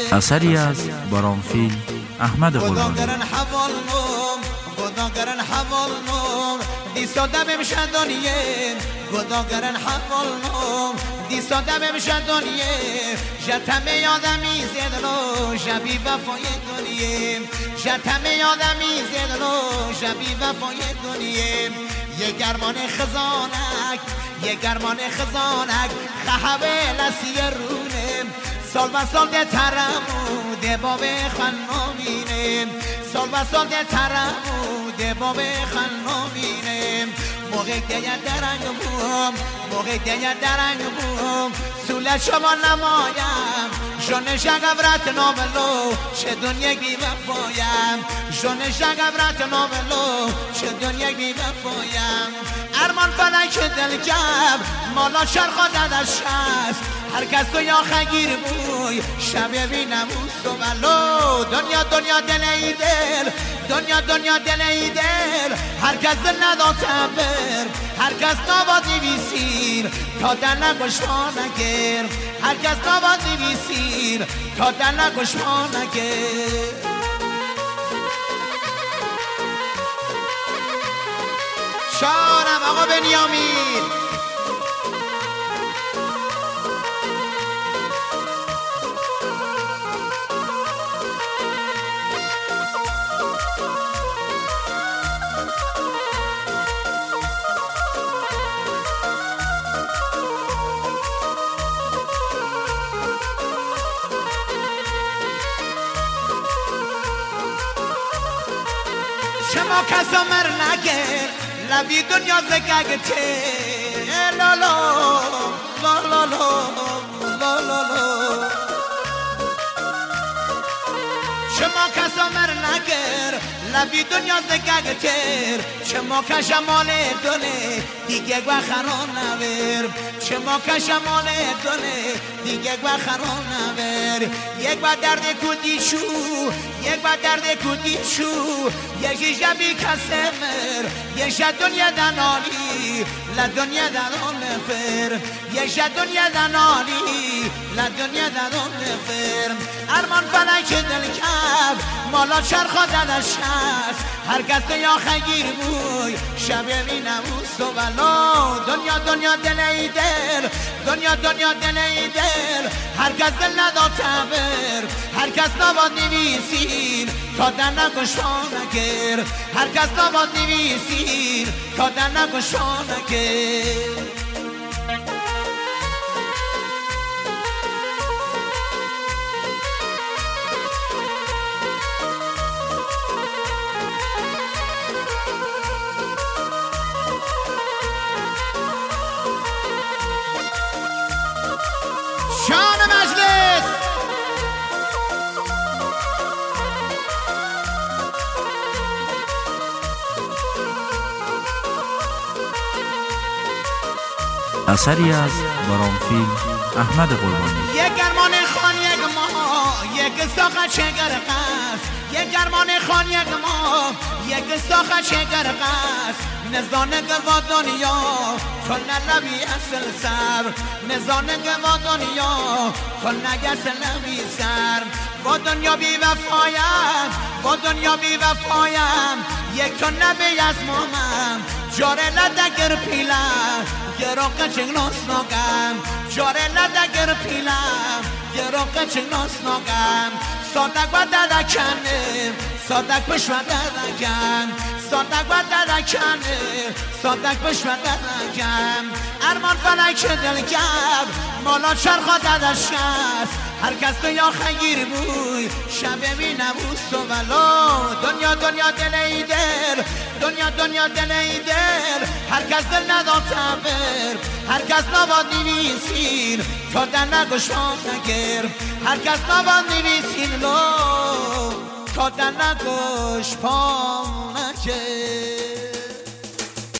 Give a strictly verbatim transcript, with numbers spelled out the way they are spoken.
اثری از بارانفیل احمد قربانی. خداگرن حوالم خداگرن حوالم دیساده بمشه دنیه خداگرن حوالم دیساده بمشه دنیه جتمه یادمی زدلو شبی وفای دنیه جتمه یادمی زدلو شبی وفای دنیه یه گرمان خزانک یه گرمان خزانک خحبه لسی رونه سال و سال ده ترمو ده باب خنامینه سال و سال ده ترمو ده باب خنامینه موقع دیگه درنگ بوم موقع دیگه درنگ بوم سوله شما نمایم جون شگفرت ناملو چه دنیا بی وفایم جون شگفرت ناملو چه دنیا بی وفایم ارمان فلک دل کب مالا شرخا دادش هست هر کس تو یا خگیر بوی شب بینم او سوالو دنیا دنیا دل ای دل دنیا دنیا دل ای دل هر کس دل نداد تبر هر کس نباد نویسیر تا در نگشما نگر هر کس نباد نویسیر تا در نگشما نگر شارم آقا بنیامین شما کسا مر نگر لبی دنیا زگگته لالا لالا لالا لالا شما کسا مر نگر لبی دنیا زگگته شما کشمال دونه دیگه گوه خران نور شما کشمال دونه دیگه گوه خران نور یک با درد کودی شو یک با درد کودی شو یکی جبی کسمر یک شد دنیا دنالی لدنیا دنال نفر یک شد دنیا دنالی لدنیا دنال نفر ارمان فلک دل کب مالا چرخا دلش هست هر کس یا خگیر بوی شب بینم او سوالو دنیا دنیا دل ای دل دنیا دنیا دل ای دل هر کس دل نداد تبر هر کس نباد نویسیر تا در نگشما نگر هر کس نباد نویسیر تا در نگشما نگر شان مجلس اثری از بارانفیل احمد قربانی. یک گرمان خان یک ما یک ساخت شگر قصد یک گرمان خان یک ما یک ساخت شگر قصد نزان گوا دنیا تو نلوی اصل سر نزان گوا دنیا تو نگس نبی سر با دنیا بی وفایم با دنیا بی وفایم یک تو نبی از مامم جاره لدگر پیلم گروه چنگ ناسناگم جاره لدگر پیلم گروه چنگ ناسناگم صادق و ددکنه صادق پش و ددکن صادق و ددکنه صادق پش و ددکن ارمان فلک دل کب مالا چرخا ددش هست هر کس تو یا خگیر بوی شب بینم او سوالو دنیا دنیا دل ای دل دنیا دنیا دل ای دل هر کس دل نداد تبر هر کس نباد نویسین تا در نگشما نگر هر کس نباد نویسین لو تا در نگشما نگر